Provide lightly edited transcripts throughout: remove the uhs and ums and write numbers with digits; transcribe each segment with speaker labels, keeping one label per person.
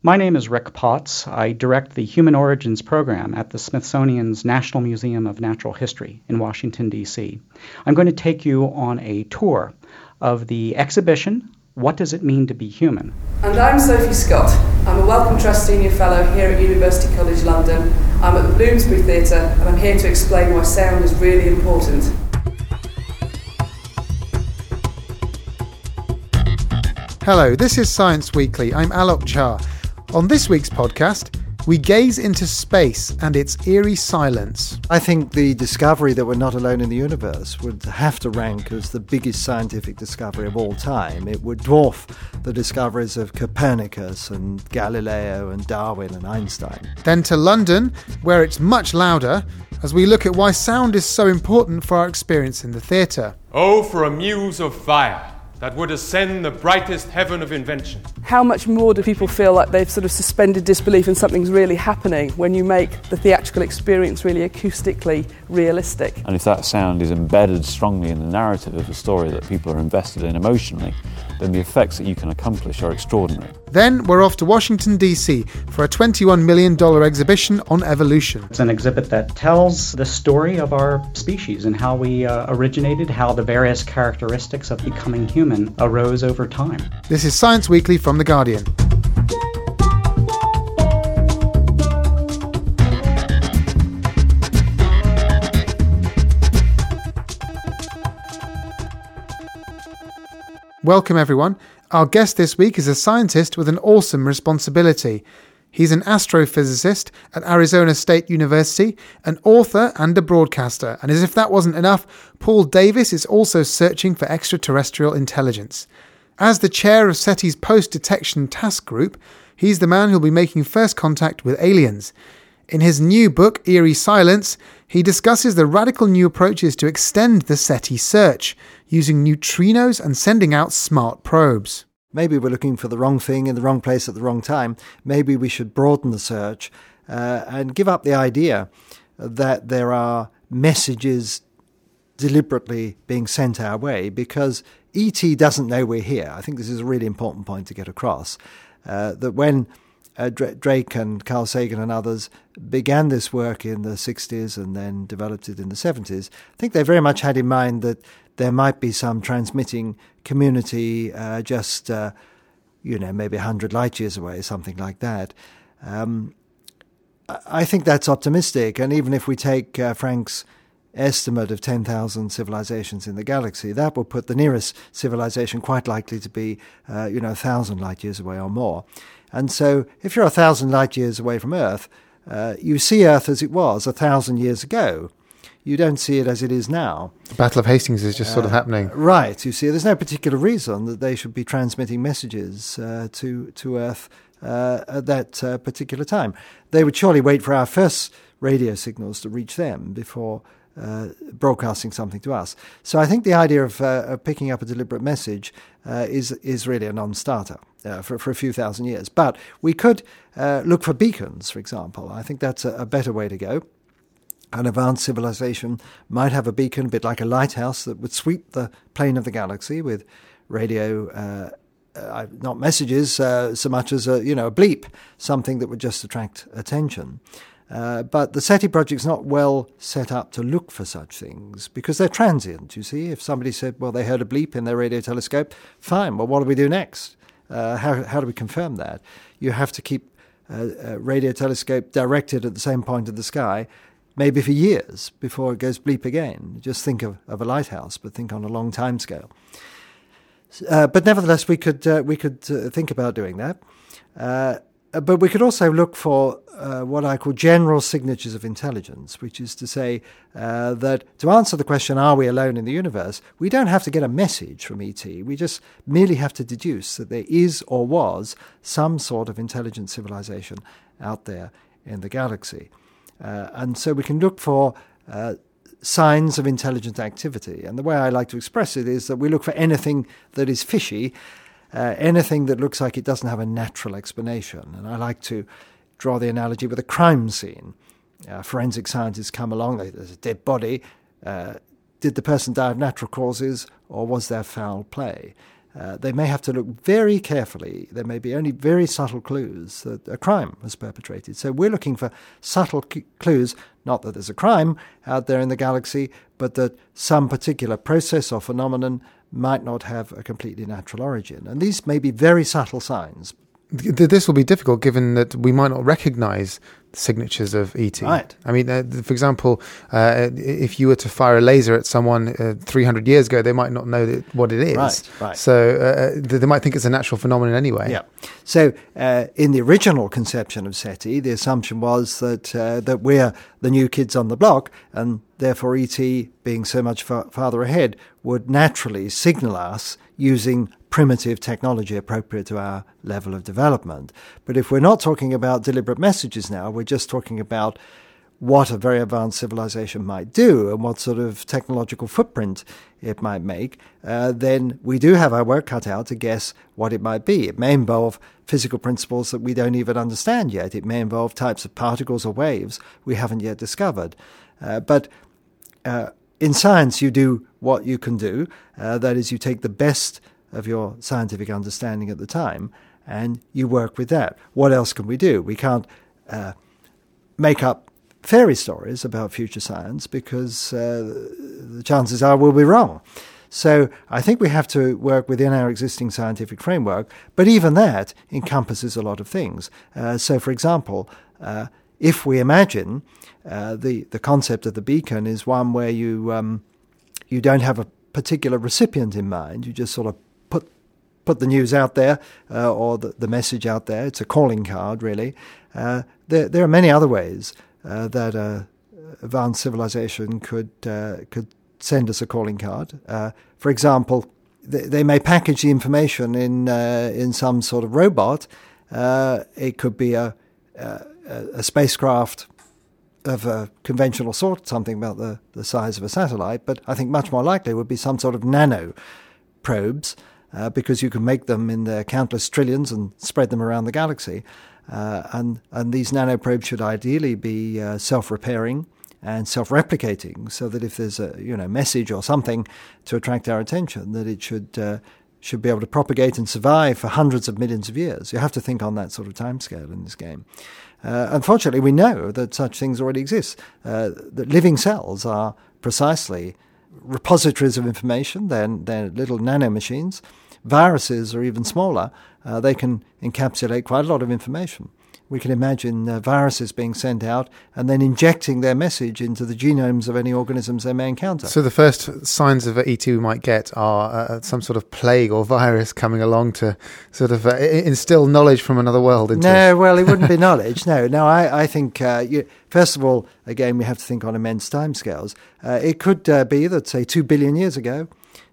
Speaker 1: My name is Rick Potts. I direct the Human Origins program at the Smithsonian's National Museum of Natural History in Washington, D.C. I'm going to take you on a tour of the exhibition, What Does It Mean to Be Human?
Speaker 2: And I'm Sophie Scott. I'm a Wellcome Trust Senior Fellow here at University College London. I'm at the Bloomsbury Theatre and I'm here to explain why sound is really important.
Speaker 3: Hello, this is Science Weekly. I'm Alok Jha. On this week's podcast, we gaze into space and its eerie silence.
Speaker 4: I think the discovery that we're not alone in the universe would have to rank as the biggest scientific discovery of all time. It would dwarf the discoveries of Copernicus and Galileo and Darwin and Einstein.
Speaker 3: Then to London, where it's much louder, as we look at why sound is so important for our experience in the theatre.
Speaker 5: Oh, for a muse of fire that would ascend the brightest heaven of invention.
Speaker 2: How much more do people feel like they've sort of suspended disbelief and something's really happening when you make the theatrical experience really acoustically realistic?
Speaker 6: And if that sound is embedded strongly in the narrative of the story that people are invested in emotionally, then the effects that you can accomplish are extraordinary.
Speaker 3: Then we're off to Washington, D.C. for a $21 million exhibition on evolution.
Speaker 1: It's an exhibit that tells the story of our species and how we originated, how the various characteristics of becoming human arose over time.
Speaker 3: This is Science Weekly from The Guardian. Welcome everyone. Our guest this week is a scientist with an awesome responsibility. He's an astrophysicist at Arizona State University, an author and a broadcaster. And as if that wasn't enough, Paul Davies is also searching for extraterrestrial intelligence. As the chair of SETI's Post-Detection Task Group, he's the man who'll be making first contact with aliens. In his new book, Eerie Silence, he discusses the radical new approaches to extend the SETI search, using neutrinos and sending out smart probes.
Speaker 4: Maybe we're looking for the wrong thing in the wrong place at the wrong time. Maybe we should broaden the search and give up the idea that there are messages deliberately being sent our way, because ET doesn't know we're here. I think this is a really important point to get across, that when Drake and Carl Sagan and others began this work in the 60s and then developed it in the 70s, I think they very much had in mind that there might be some transmitting community just, maybe 100 light years away, something like that. I think that's optimistic. And even if we take Frank's estimate of 10,000 civilizations in the galaxy, that will put the nearest civilization quite likely to be, 1,000 light years away or more. And so if you're 1,000 light years away from Earth, you see Earth as it was 1,000 years ago. You don't see it as it is now.
Speaker 3: The Battle of Hastings is just sort of happening.
Speaker 4: Right. You see, there's no particular reason that they should be transmitting messages to Earth at that particular time. They would surely wait for our first radio signals to reach them before broadcasting something to us. So I think the idea of picking up a deliberate message is really a non-starter for a few thousand years. But we could look for beacons, for example. I think that's a better way to go. An advanced civilization might have a beacon, a bit like a lighthouse, that would sweep the plane of the galaxy with radio, not messages so much as a bleep, something that would just attract attention. But the SETI project's not well set up to look for such things because they're transient, you see. If somebody said, well, they heard a bleep in their radio telescope, fine, well, what do we do next? How do we confirm that? You have to keep a radio telescope directed at the same point of the sky, maybe for years before it goes bleep again. Just think of a lighthouse, but think on a long time scale. But nevertheless, we could think about doing that. But we could also look for what I call general signatures of intelligence, which is to say that to answer the question, are we alone in the universe, we don't have to get a message from ET. We just merely have to deduce that there is or was some sort of intelligent civilization out there in the galaxy. And so we can look for signs of intelligent activity. And the way I like to express it is that we look for anything that is fishy, anything that looks like it doesn't have a natural explanation. And I like to draw the analogy with a crime scene. Forensic scientists come along, there's a dead body. Did the person die of natural causes or was there foul play? they may have to look very carefully. There may be only very subtle clues that a crime was perpetrated. So we're looking for subtle clues, not that there's a crime out there in the galaxy, but that some particular process or phenomenon might not have a completely natural origin. And these may be very subtle signs.
Speaker 3: This will be difficult given that we might not recognize signatures of ET.
Speaker 4: Right.
Speaker 3: I mean, for example, if you were to fire a laser at someone 300 years ago, they might not know what it is.
Speaker 4: Right.
Speaker 3: So they might think it's a natural phenomenon anyway.
Speaker 4: Yeah. So in the original conception of SETI, the assumption was that we're the new kids on the block, and therefore ET, being so much farther ahead, would naturally signal us using primitive technology appropriate to our level of development. But if we're not talking about deliberate messages now, we're just talking about what a very advanced civilization might do and what sort of technological footprint it might make, then we do have our work cut out to guess what it might be. It may involve physical principles that we don't even understand yet. It may involve types of particles or waves we haven't yet discovered. But in science, you do what you can do. That is, you take the best of your scientific understanding at the time, and you work with that. What else can we do? We can't make up fairy stories about future science because the chances are we'll be wrong. So I think we have to work within our existing scientific framework, but even that encompasses a lot of things. So, for example, if we imagine the concept of the beacon is one where you don't have a particular recipient in mind, you just sort of put the news out there or the message out there. It's a calling card, really. There are many other ways that advanced civilization could send us a calling card. For example, they may package the information in some sort of robot. It could be a spacecraft of a conventional sort, something about the size of a satellite, but I think much more likely would be some sort of nano probes, because you can make them in their countless trillions and spread them around the galaxy. And these nanoprobes should ideally be self-repairing and self-replicating, so that if there's a message or something to attract our attention, that it should be able to propagate and survive for hundreds of millions of years. You have to think on that sort of timescale in this game. Unfortunately, we know that such things already exist. That living cells are precisely repositories of information. They're little nanomachines. Viruses are even smaller. They can encapsulate quite a lot of information. We can imagine viruses being sent out and then injecting their message into the genomes of any organisms they may encounter.
Speaker 3: So the first signs of ET we might get are some sort of plague or virus coming along to sort of instill knowledge from another world into
Speaker 4: No, well, it wouldn't be knowledge. No, I think, first of all, again, we have to think on immense timescales. It could be that, say, 2 billion years ago,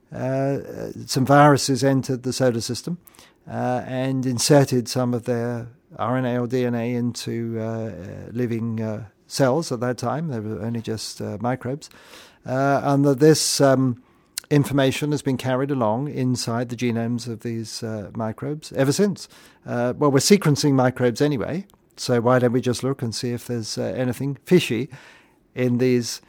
Speaker 4: some viruses entered the solar system and inserted some of their RNA or DNA into living cells at that time. They were only just microbes. And that this information has been carried along inside the genomes of these microbes ever since. Well, we're sequencing microbes anyway, so why don't we just look and see if there's anything fishy in these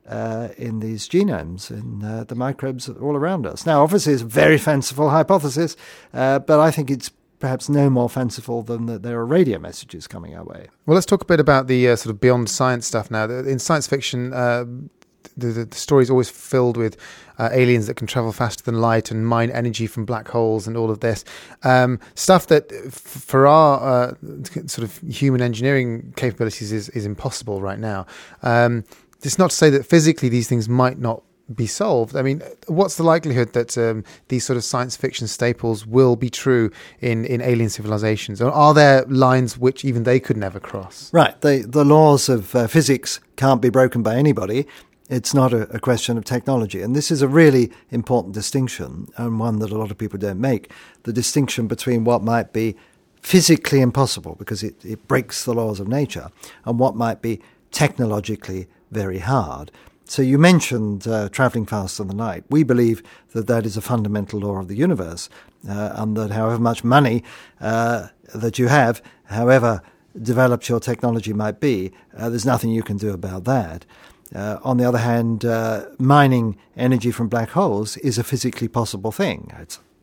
Speaker 4: genomes, in the microbes all around us. Now, obviously, it's a very fanciful hypothesis, but I think it's perhaps no more fanciful than that there are radio messages coming our way.
Speaker 3: Well, let's talk a bit about the sort of beyond science stuff now. In science fiction, the story is always filled with aliens that can travel faster than light and mine energy from black holes and all of this stuff that for our sort of human engineering capabilities is impossible right now. It's not to say that physically these things might not be solved. I mean, what's the likelihood that these sort of science fiction staples will be true in alien civilizations? Or are there lines which even they could never cross?
Speaker 4: Right. The laws of physics can't be broken by anybody. It's not a question of technology. And this is a really important distinction, and one that a lot of people don't make. The distinction between what might be physically impossible, because it breaks the laws of nature, and what might be technologically very hard. So you mentioned travelling faster than light. We believe that is a fundamental law of the universe, and that however much money that you have, however developed your technology might be, there's nothing you can do about that. On the other hand, mining energy from black holes is a physically possible thing. It's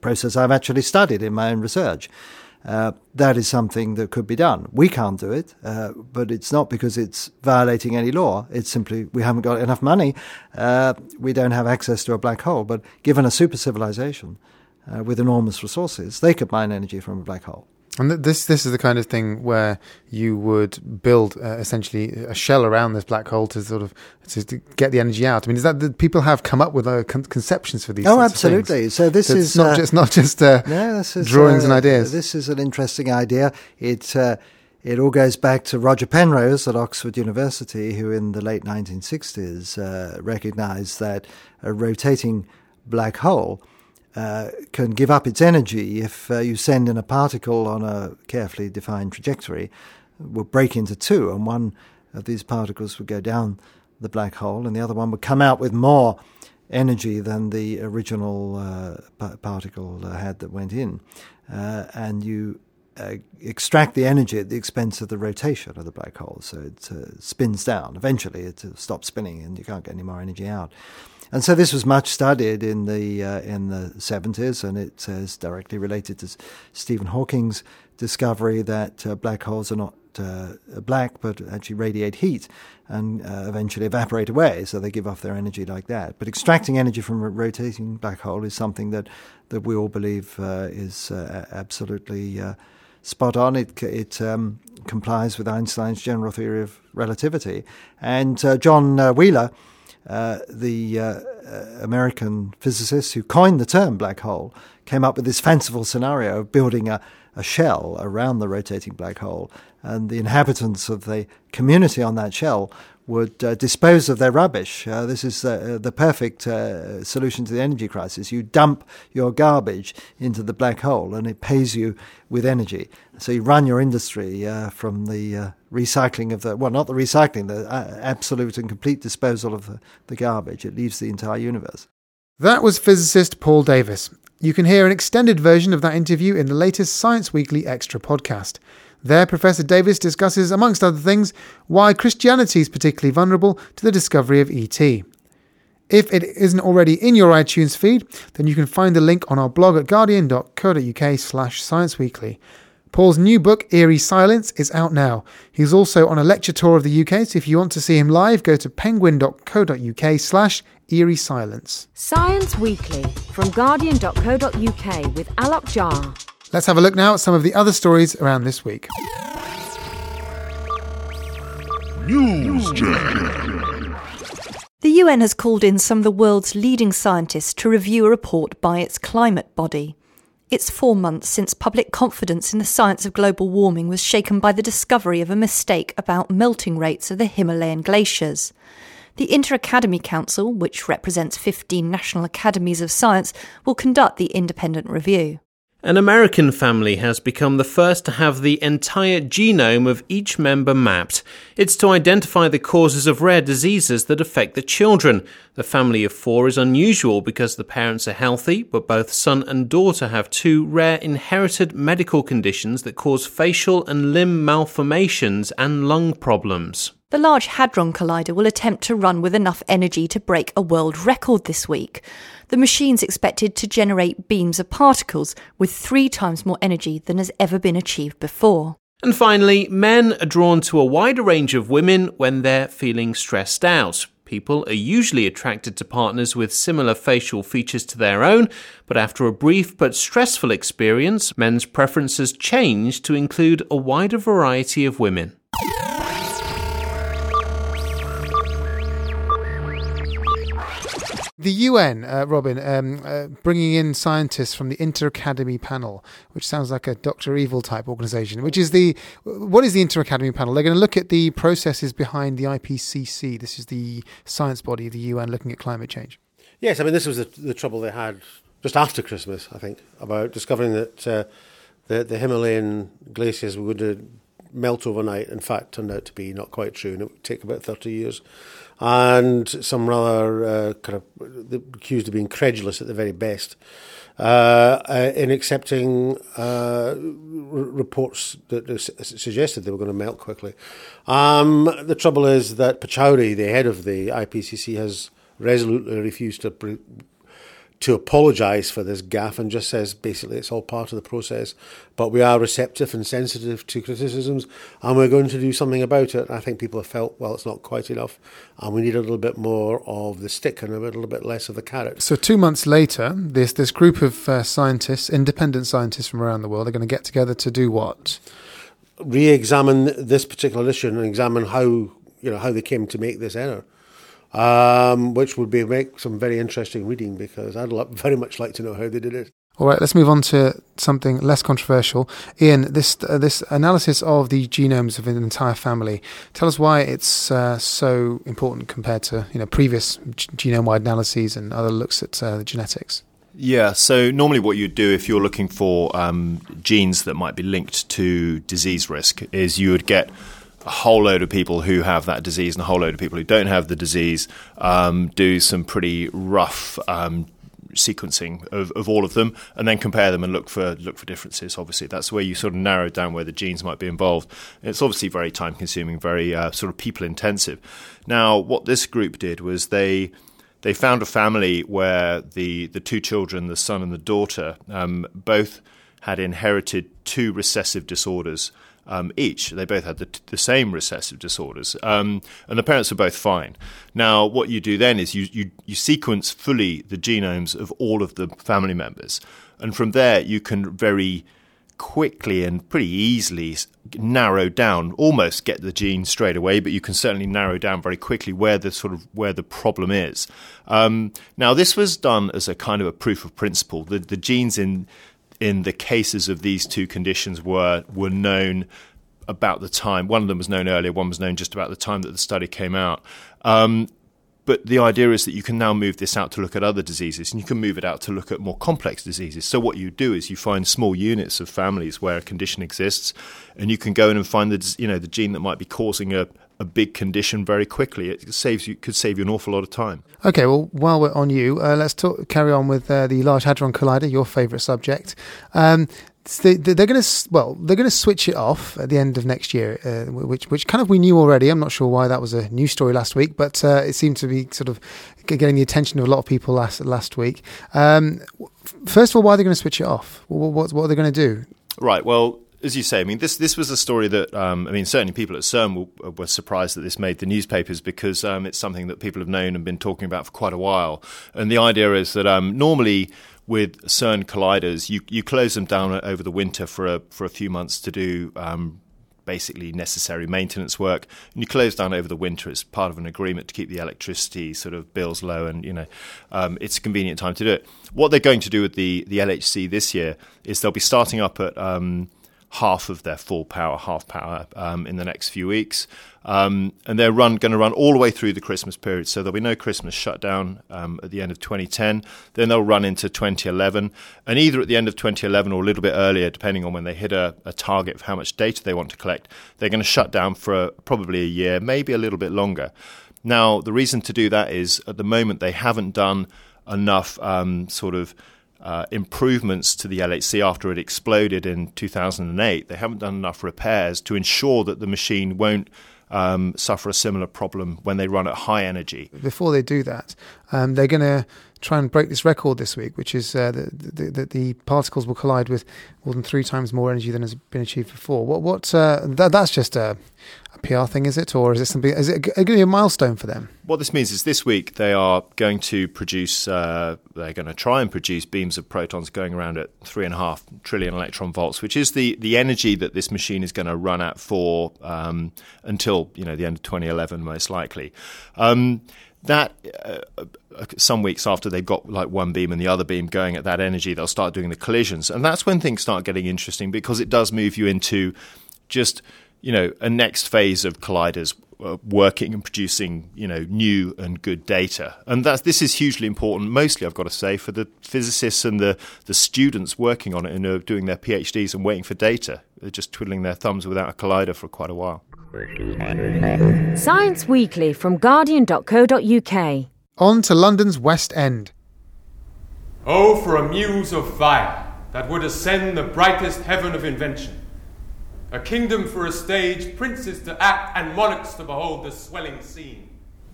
Speaker 4: process I've actually studied in my own research. That is something that could be done. We can't do it, but it's not because it's violating any law. It's simply we haven't got enough money. We don't have access to a black hole. But given a super civilization with enormous resources, they could mine energy from a black hole.
Speaker 3: And this is the kind of thing where you would build essentially a shell around this black hole to sort of to get the energy out. I mean, is that the people have come up with conceptions for these?
Speaker 4: Oh, absolutely. So this is
Speaker 3: not just drawings and ideas.
Speaker 4: This is an interesting idea. It all goes back to Roger Penrose at Oxford University, who in the late 1960s recognized that a rotating black hole can give up its energy if you send in a particle on a carefully defined trajectory. It will break into two, and one of these particles would go down the black hole, and the other one would come out with more energy than the original particle had that went in. And you extract the energy at the expense of the rotation of the black hole, so it spins down. Eventually it stops spinning and you can't get any more energy out. And so this was much studied in the 70s, and it is directly related to Stephen Hawking's discovery that black holes are not black, but actually radiate heat and eventually evaporate away, so they give off their energy like that. But extracting energy from a rotating black hole is something that we all believe is absolutely spot on. It complies with Einstein's general theory of relativity. And John Wheeler, the American physicist who coined the term black hole, came up with this fanciful scenario of building a shell around the rotating black hole, and the inhabitants of the community on that shell would dispose of their rubbish. This is the perfect solution to the energy crisis. You dump your garbage into the black hole and it pays you with energy. So you run your industry from the recycling of not the recycling, the absolute and complete disposal of the garbage. It leaves the entire universe.
Speaker 3: That was physicist Paul Davies. You can hear an extended version of that interview in the latest Science Weekly Extra podcast. There, Professor Davies discusses, amongst other things, why Christianity is particularly vulnerable to the discovery of ET. If it isn't already in your iTunes feed, then you can find the link on our blog at guardian.co.uk/scienceweekly. Paul's new book, Eerie Silence, is out now. He's also on a lecture tour of the UK, so if you want to see him live, go to penguin.co.uk/Eerie Silence.
Speaker 7: Science Weekly from guardian.co.uk with Alok Jha.
Speaker 3: Let's have a look now at some of the other stories around this week.
Speaker 8: The UN has called in some of the world's leading scientists to review a report by its climate body. It's 4 months since public confidence in the science of global warming was shaken by the discovery of a mistake about melting rates of the Himalayan glaciers. The Inter-Academy Council, which represents 15 national academies of science, will conduct the independent review.
Speaker 9: An American family has become the first to have the entire genome of each member mapped. It's to identify the causes of rare diseases that affect the children. The family of 4 is unusual because the parents are healthy, but both son and daughter have 2 rare inherited medical conditions that cause facial and limb malformations and lung problems.
Speaker 8: The Large Hadron Collider will attempt to run with enough energy to break a world record this week. The machine's expected to generate beams of particles with 3 times more energy than has ever been achieved before.
Speaker 9: And finally, men are drawn to a wider range of women when they're feeling stressed out. People are usually attracted to partners with similar facial features to their own, but after a brief but stressful experience, men's preferences change to include a wider variety of women.
Speaker 3: The UN, Robin, bringing in scientists from the Inter-Academy Panel, which sounds like a Dr. Evil type organisation. What is the Inter-Academy Panel? They're going to look at the processes behind the IPCC. This is the science body of the UN looking at climate change.
Speaker 10: Yes, I mean, this was the trouble they had just after Christmas, I think, about discovering that the Himalayan glaciers were going to melt overnight. In fact, turned out to be not quite true, and it would take about 30 years. And some rather accused of being credulous at the very best in accepting reports that suggested they were going to melt quickly. The trouble is that Pachauri, the head of the IPCC, has resolutely refused to apologise for this gaffe and just says basically it's all part of the process, but we are receptive and sensitive to criticisms and we're going to do something about it. I think people have felt, well, it's not quite enough and we need a little bit more of the stick and a little bit less of the carrot.
Speaker 3: So 2 months later, this group of scientists, independent scientists from around the world, are going to get together to do what?
Speaker 10: Re-examine this particular issue and examine how they came to make this error. Which would make some very interesting reading because I'd very much like to know how they did it.
Speaker 3: All right, let's move on to something less controversial. Ian, this analysis of the genomes of an entire family, tell us why it's so important compared to previous genome-wide analyses and other looks at the genetics.
Speaker 11: Yeah, so normally what you'd do if you're looking for genes that might be linked to disease risk is you would get a whole load of people who have that disease and a whole load of people who don't have the disease, do some pretty rough sequencing of all of them, and then compare them and look for differences. Obviously, that's where you sort of narrow down where the genes might be involved. And it's obviously very time-consuming, very sort of people-intensive. Now, what this group did was they found a family where the two children, the son and the daughter, both had inherited 2 recessive disorders. Each. They both had the same recessive disorders, and the parents were both fine. Now, what you do then is you sequence fully the genomes of all of the family members, and from there you can very quickly and pretty easily narrow down, almost get the gene straight away, but you can certainly narrow down very quickly where the problem is. Now, this was done as a kind of a proof of principle. The genes in the cases of these 2 conditions were known about the time. One of them was known earlier, one was known just about the time that the study came out. But the idea is that you can now move this out to look at other diseases, and you can move it out to look at more complex diseases. So what you do is you find small units of families where a condition exists, and you can go in and find the gene that might be causing a big condition very quickly. It could save you an awful lot of time. Okay, well, while we're on you, let's carry on with the Large Hadron Collider, your favourite subject. They're going to switch it off at the end of next year, which kind of we knew already. I'm not sure why that was a news story last week, but it seemed to be sort of getting the attention of a lot of people last week. First of all, why are they going to switch it off? What are they going to do? Right. Well, as you say, I mean, this was a story that, certainly people at CERN were surprised that this made the newspapers because it's something that people have known and been talking about for quite a while. And the idea is that normally with CERN colliders, you close them down over the winter for a few months to do basically necessary maintenance work, and you close down over the winter as part of an agreement to keep the electricity sort of bills low, and it's a convenient time to do it. What they're going to do with the LHC this year is they'll be starting up at half of their full power, in the next few weeks. And they're going to run all the way through the Christmas period. So there'll be no Christmas shutdown at the end of 2010. Then they'll run into 2011. And either at the end of 2011 or a little bit earlier, depending on when they hit a target of how much data they want to collect, they're going to shut down for probably a year, maybe a little bit longer. Now, the reason to do that is at the moment they haven't done enough improvements to the LHC after it exploded in 2008. They haven't done enough repairs to ensure that the machine won't suffer a similar problem when they run at high energy. Before they do that, they're going to try and break this record this week, which is that the particles will collide with more than 3 times more energy than has been achieved before. That's just a PR thing, is it? Or is it something? Is it going to be a milestone for them? What this means is this week they are going to produce, they're going to try and produce beams of protons going around at 3.5 trillion electron volts, which is the energy that this machine is going to run at for until the end of 2011, most likely. Some weeks after they've got like one beam and the other beam going at that energy, they'll start doing the collisions, and that's when things start getting interesting because it does move you into just a next phase of colliders working and producing new and good data. And this is hugely important, mostly I've got to say, for the physicists and the students working on it and doing their PhDs and waiting for data. They're just twiddling their thumbs without a collider for quite a while.
Speaker 7: Science Weekly from Guardian.co.uk.
Speaker 3: On to London's West End.
Speaker 5: Oh, for a muse of fire that would ascend the brightest heaven of invention. A kingdom for a stage, princes to act, and monarchs to behold the swelling scene.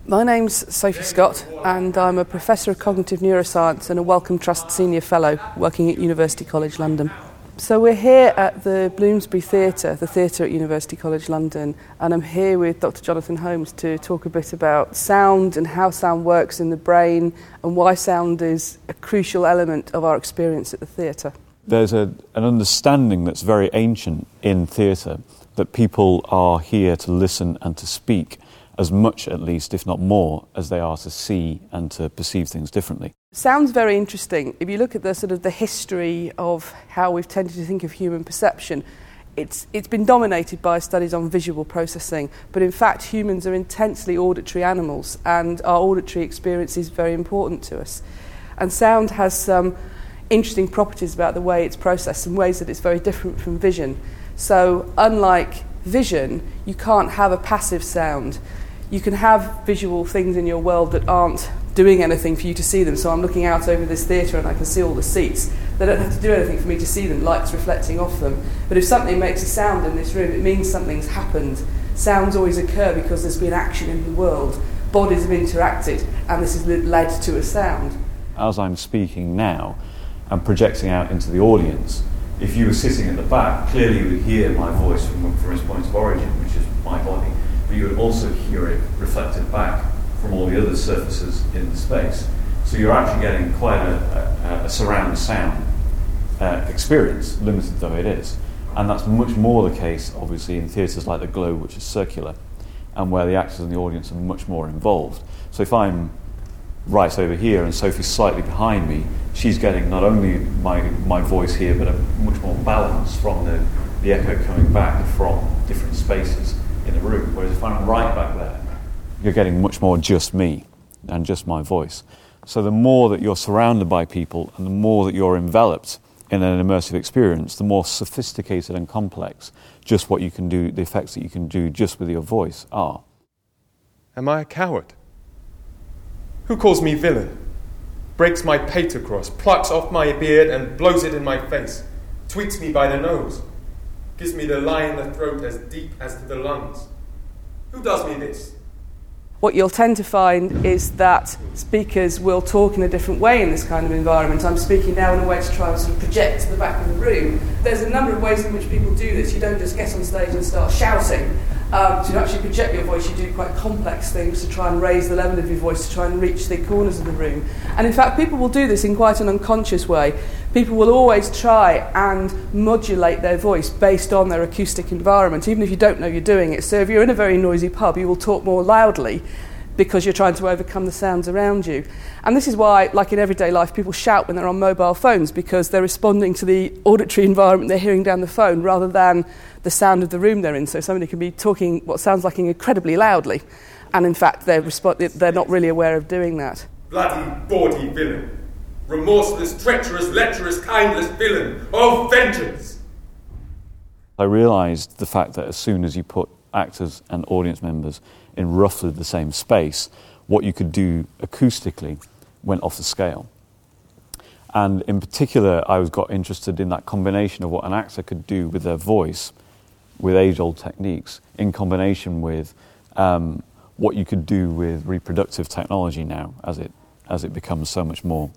Speaker 2: My name's Sophie Scott, and I'm a Professor of Cognitive Neuroscience and a Wellcome Trust Senior Fellow working at University College London. So we're here at the Bloomsbury Theatre, the theatre at University College London, and I'm here with Dr. Jonathan Holmes to talk a bit about sound and how sound works in the brain and why sound is a crucial element of our experience at the theatre.
Speaker 6: There's an understanding that's very ancient in theatre that people are here to listen and to speak as much, at least, if not more, as they are to see and to perceive things differently.
Speaker 2: Sounds very interesting. If you look at the sort of the history of how we've tended to think of human perception, it's been dominated by studies on visual processing, but in fact humans are intensely auditory animals, and our auditory experience is very important to us. And sound has some interesting properties about the way it's processed, in ways that it's very different from vision. So unlike vision, you can't have a passive sound. You can have visual things in your world that aren't doing anything for you to see them. So I'm looking out over this theatre and I can see all the seats. They don't have to do anything for me to see them, light's reflecting off them. But if something makes a sound in this room, it means something's happened. Sounds always occur because there's been action in the world. Bodies have interacted, and this has led to a sound.
Speaker 6: As I'm speaking now and projecting out into the audience, if you were sitting at the back, clearly you would hear my voice from its point of origin, which is my body. But you would also hear it reflected back from all the other surfaces in the space. So you're actually getting quite a surround sound experience, limited though it is. And that's much more the case, obviously, in theatres like the Globe, which is circular, and where the actors and the audience are much more involved. So if I'm right over here and Sophie's slightly behind me, she's getting not only my voice here, but a much more balance from the echo coming back from different spaces in the room, whereas if I'm right back there, you're getting much more just me and just my voice. So the more that you're surrounded by people and the more that you're enveloped in an immersive experience, the more sophisticated and complex just what you can do, the effects that you can do just with your voice are.
Speaker 5: Am I a coward? Who calls me villain? Breaks my pater cross, plucks off my beard and blows it in my face, tweaks me by the nose, gives me the lie in the throat as deep as to the lungs. Who does me this?
Speaker 2: What you'll tend to find is that speakers will talk in a different way in this kind of environment. I'm speaking now in a way to try and sort of project to the back of the room. There's a number of ways in which people do this. You don't just get on stage and start shouting. To actually project your voice, you do quite complex things to try and raise the level of your voice, to try and reach the corners of the room. And in fact, people will do this in quite an unconscious way. People will always try and modulate their voice based on their acoustic environment, even if you don't know you're doing it. So if you're in a very noisy pub, you will talk more loudly because you're trying to overcome the sounds around you. And this is why, like in everyday life, people shout when they're on mobile phones, because they're responding to the auditory environment they're hearing down the phone rather than the sound of the room they're in. So somebody can be talking what sounds like incredibly loudly, and in fact they're not really aware of doing that.
Speaker 5: Bloody, bawdy villain. Remorseless, treacherous, lecherous, kindless villain. Oh, vengeance!
Speaker 6: I realised the fact that as soon as you put actors and audience members in roughly the same space, what you could do acoustically went off the scale. And in particular, I got interested in that combination of what an actor could do with their voice, with age-old techniques, in combination with what you could do with reproductive technology now, as it becomes so much more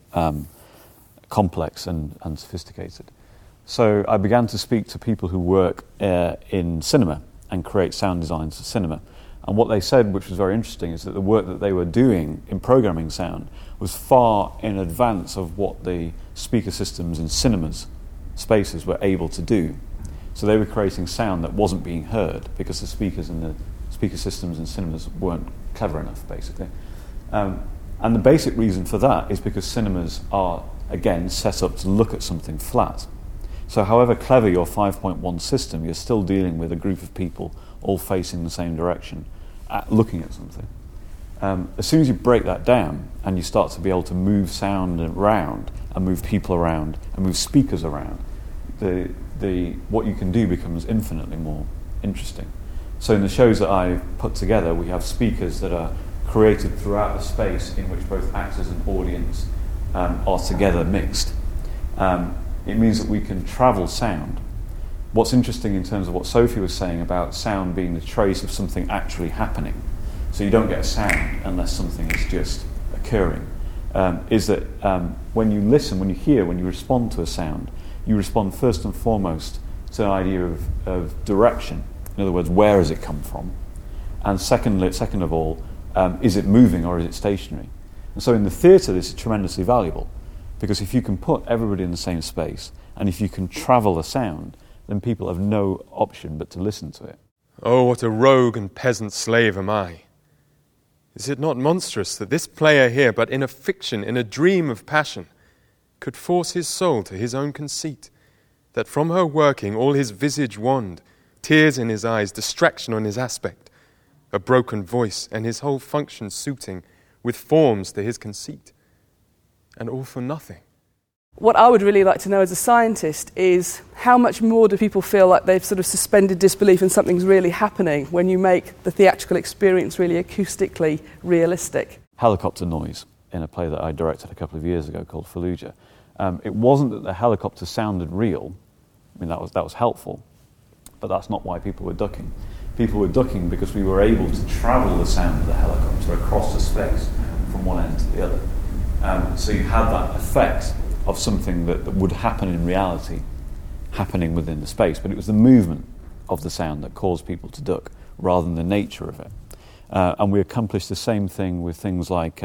Speaker 6: complex and sophisticated. So I began to speak to people who work in cinema and create sound designs for cinema. And what they said, which was very interesting, is that the work that they were doing in programming sound was far in advance of what the speaker systems in cinemas spaces were able to do. So they were creating sound that wasn't being heard because the speakers and the speaker systems in cinemas weren't clever enough, basically. And the basic reason for that is because cinemas are, again, set up to look at something flat. So however clever your 5.1 system, you're still dealing with a group of people all facing the same direction, looking at something. As soon as you break that down and you start to be able to move sound around and move people around and move speakers around, what you can do becomes infinitely more interesting. So in the shows that I've put together, we have speakers that are created throughout the space in which both actors and audience are together mixed. It means that we can travel sound. What's interesting in terms of what Sophie was saying about sound being the trace of something actually happening, so you don't get a sound unless something is just occurring, is that when you listen, when you hear, when you respond to a sound, you respond first and foremost to an idea of direction. In other words, where has it come from? And second of all, is it moving or is it stationary? And so in the theatre, this is tremendously valuable, because if you can put everybody in the same space, and if you can travel the sound, then people have no option but to listen to it.
Speaker 5: Oh, what a rogue and peasant slave am I! Is it not monstrous that this player here, but in a fiction, in a dream of passion, could force his soul to his own conceit, that from her working all his visage wanned, tears in his eyes, distraction on his aspect, a broken voice, and his whole function suiting with forms to his conceit, and all for nothing?
Speaker 2: What I would really like to know as a scientist is how much more do people feel like they've sort of suspended disbelief and something's really happening when you make the theatrical experience really acoustically realistic?
Speaker 6: Helicopter noise in a play that I directed a couple of years ago called Fallujah. It wasn't that the helicopter sounded real. I mean, that was helpful, but that's not why people were ducking. People were ducking because we were able to travel the sound of the helicopter across the space from one end to the other. So you had that effect of something that would happen in reality happening within the space, but it was the movement of the sound that caused people to duck rather than the nature of it. And we accomplished the same thing with things like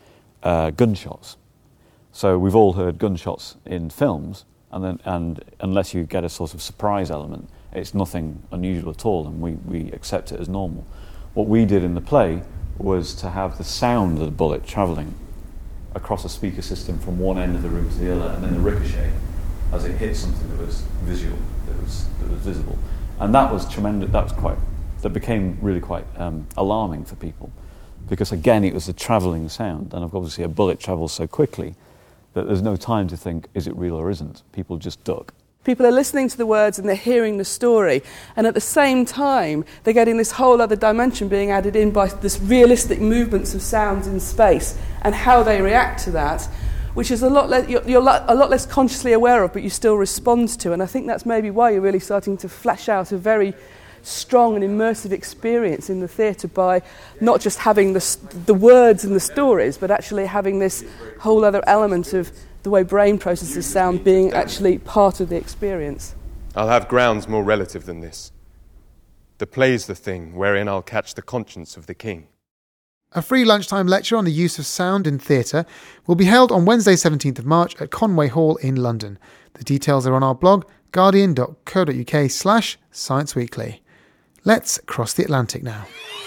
Speaker 6: gunshots. So we've all heard gunshots in films, and unless you get a sort of surprise element, it's nothing unusual at all, and we accept it as normal. What we did in the play was to have the sound of the bullet travelling across a speaker system from one end of the room to the other, and then the ricochet as it hit something that was visual, that was visible. And that was tremendous. That became really quite alarming for people, because again it was a travelling sound, and obviously a bullet travels so quickly that there's no time to think, is it real or isn't? People just duck.
Speaker 2: People are listening to the words and they're hearing the story, and at the same time they're getting this whole other dimension being added in by this realistic movements of sounds in space and how they react to that, which is a lot you're a lot less consciously aware of, but you still respond to. And I think that's maybe why you're really starting to flesh out a very strong and immersive experience in the theatre, by not just having the words and the stories, but actually having this whole other element of the way brain processes sound being actually part of the experience.
Speaker 5: I'll have grounds more relative than this. The play's the thing wherein I'll catch the conscience of the king.
Speaker 3: A free lunchtime lecture on the use of sound in theatre will be held on Wednesday 17th of March at Conway Hall in London. The details are on our blog, guardian.co.uk/Science Weekly. Let's cross the Atlantic now.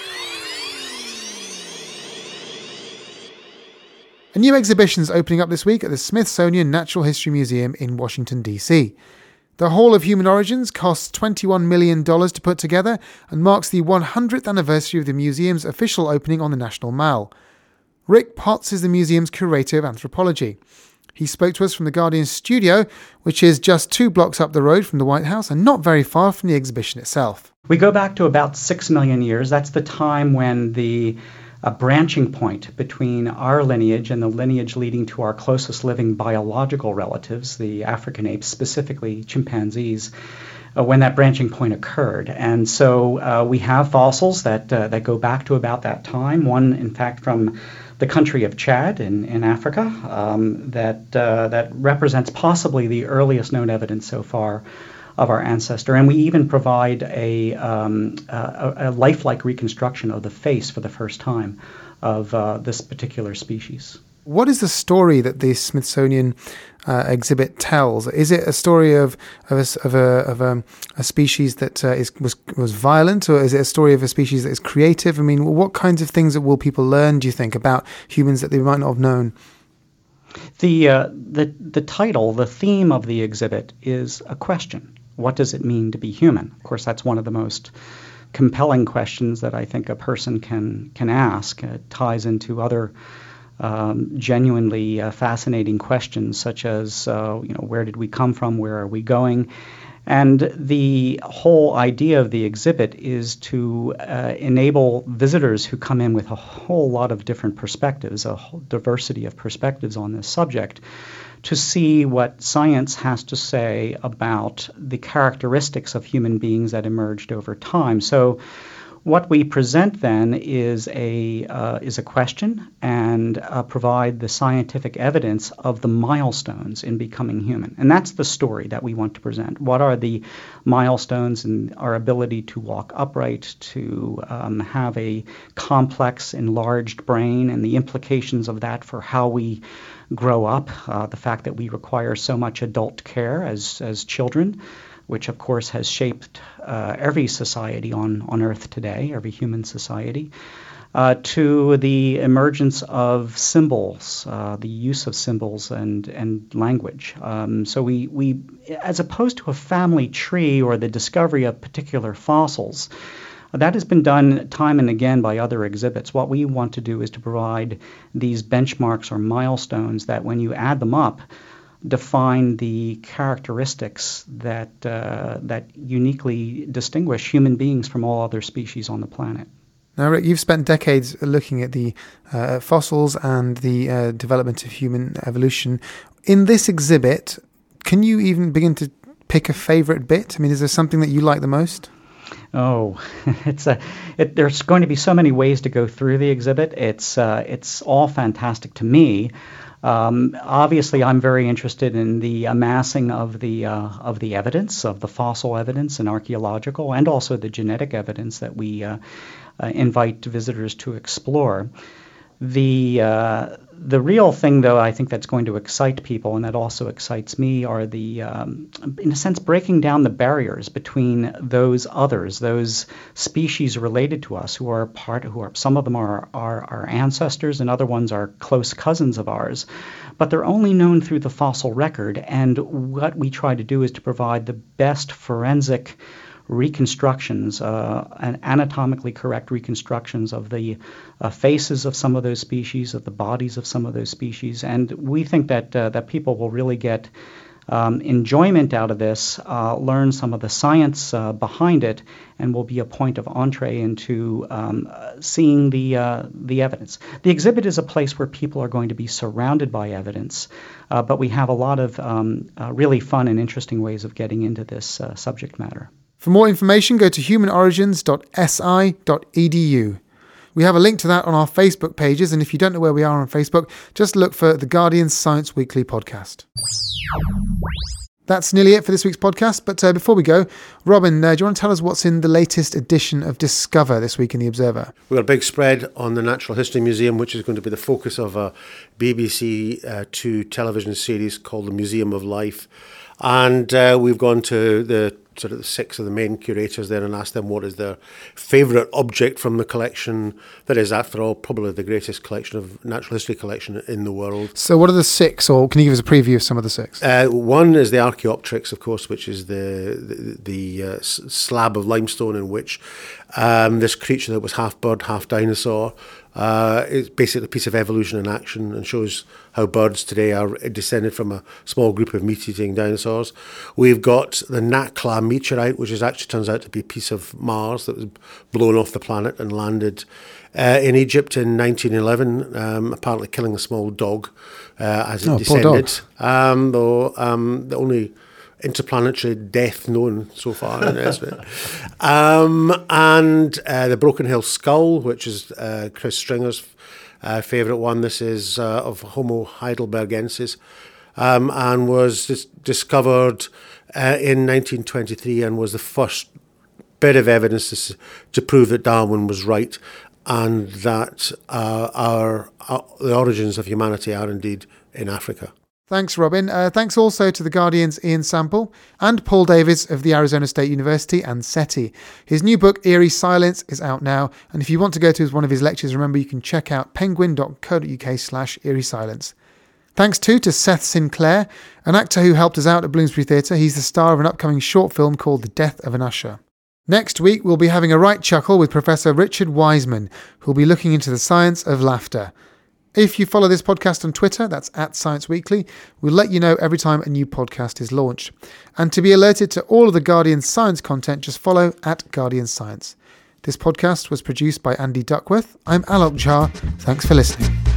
Speaker 3: A new exhibition is opening up this week at the Smithsonian Natural History Museum in Washington, D.C. The Hall of Human Origins costs $21 million to put together and marks the 100th anniversary of the museum's official opening on the National Mall. Rick Potts is the museum's curator of anthropology. He spoke to us from the Guardian studio, which is just 2 blocks up the road from the White House and not very far from the exhibition itself.
Speaker 1: We go back to about 6 million years. That's the time when the branching point between our lineage and the lineage leading to our closest living biological relatives, the African apes, specifically chimpanzees, when that branching point occurred. And so we have fossils that go back to about that time. One, in fact, from the country of Chad in Africa, that represents possibly the earliest known evidence so far of our ancestor. And we even provide a lifelike reconstruction of the face for the first time of this particular species.
Speaker 3: What is the story that the Smithsonian exhibit tells? Is it a story of a species that was violent, or is it a story of a species that is creative? I mean, what kinds of things will people learn, do you think, about humans that they might not have known?
Speaker 1: The title, the theme of the exhibit is a question. What does it mean to be human? Of course, that's one of the most compelling questions that I think a person can ask. It ties into other genuinely fascinating questions, such as where did we come from, where are we going? And the whole idea of the exhibit is to enable visitors who come in with a whole lot of different perspectives, a whole diversity of perspectives on this subject, to see what science has to say about the characteristics of human beings that emerged over time. So What we present then is a question and provide the scientific evidence of the milestones in becoming human. And that's the story that we want to present. What are the milestones in our ability to walk upright, to have a complex, enlarged brain, and the implications of that for how we grow up, the fact that we require so much adult care as children, which of course has shaped every society on Earth today, every human society, to the emergence of symbols, the use of symbols and language. So we, as opposed to a family tree or the discovery of particular fossils, that has been done time and again by other exhibits. What we want to do is to provide these benchmarks or milestones that when you add them up, define the characteristics that uniquely distinguish human beings from all other species on the planet.
Speaker 3: Now, Rick, you've spent decades looking at the fossils and the development of human evolution. In this exhibit, can you even begin to pick a favourite bit? I mean, is there something that you like the most?
Speaker 1: Oh, there's going to be so many ways to go through the exhibit. It's all fantastic to me. Obviously, I'm very interested in the amassing of the evidence, of the fossil evidence and archaeological, and also the genetic evidence that we invite visitors to explore. The real thing, though, I think that's going to excite people, and that also excites me, are in a sense, breaking down the barriers between those others, those species related to us, some of them are our ancestors, and other ones are close cousins of ours, but they're only known through the fossil record. And what we try to do is to provide the best forensic reconstructions, and anatomically correct reconstructions of the faces of some of those species, of the bodies of some of those species, and we think that people will really get enjoyment out of this, learn some of the science behind it, and will be a point of entree into seeing the evidence. The exhibit is a place where people are going to be surrounded by evidence, but we have a lot of really fun and interesting ways of getting into this subject matter.
Speaker 3: For more information, go to humanorigins.si.edu. We have a link to that on our Facebook pages, and if you don't know where we are on Facebook, just look for The Guardian's Science Weekly podcast. That's nearly it for this week's podcast, but before we go, Robin, do you want to tell us what's in the latest edition of Discover this week in The Observer?
Speaker 10: We've got a big spread on the Natural History Museum, which is going to be the focus of a BBC 2 television series called The Museum of Life. And we've gone to the 6 of the main curators there and asked them what is their favourite object from the collection that is, after all, probably the greatest collection of natural history collection in the world.
Speaker 3: So what are the 6, or can you give us a preview of some of the 6?
Speaker 10: One is the Archaeopteryx, of course, which is the slab of limestone in which this creature that was half bird, half dinosaur, it's basically a piece of evolution in action and shows how birds today are descended from a small group of meat-eating dinosaurs. We've got the Nakla meteorite, which actually turns out to be a piece of Mars that was blown off the planet and landed in Egypt in 1911, apparently killing a small dog as it descended. The only interplanetary death known so far. And the Broken Hill skull, which is Chris Stringer's favourite one. This is of Homo heidelbergensis, and was discovered in 1923 and was the first bit of evidence to prove that Darwin was right and that the origins of humanity are indeed in Africa.
Speaker 3: Thanks, Robin. Thanks also to The Guardian's Ian Sample and Paul Davies of the Arizona State University and SETI. His new book, Eerie Silence, is out now. And if you want to go to one of his lectures, remember you can check out penguin.co.uk/eerie silence. Thanks too to Seth Sinclair, an actor who helped us out at Bloomsbury Theatre. He's the star of an upcoming short film called The Death of an Usher. Next week, we'll be having a right chuckle with Professor Richard Wiseman, who'll be looking into the science of laughter. If you follow this podcast on Twitter, that's @Science Weekly, we'll let you know every time a new podcast is launched. And to be alerted to all of the Guardian Science content, just follow @Guardian Science. This podcast was produced by Andy Duckworth. I'm Alok Jha. Thanks for listening.